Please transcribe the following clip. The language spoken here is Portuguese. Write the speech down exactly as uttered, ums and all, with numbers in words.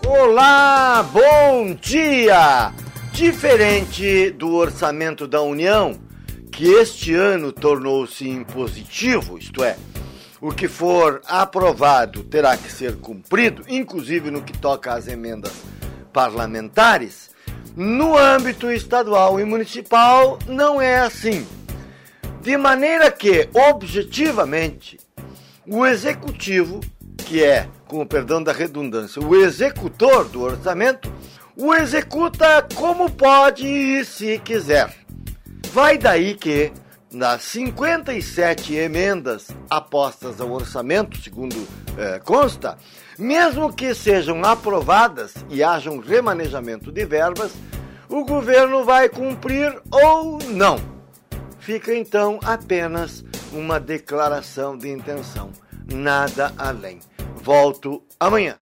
Olá, bom dia! Diferente do orçamento da União, que este ano tornou-se impositivo, isto é, o que for aprovado terá que ser cumprido, inclusive no que toca às emendas parlamentares, no âmbito estadual e municipal não é assim. De maneira que, objetivamente, o executivo, que é, com o perdão da redundância, o executor do orçamento, o executa como pode e se quiser. Vai daí que, nas cinquenta e sete emendas apostas ao orçamento, segundo eh, consta, mesmo que sejam aprovadas e haja um remanejamento de verbas, o governo vai cumprir ou não. Fica então apenas uma declaração de intenção, nada além. Volto amanhã.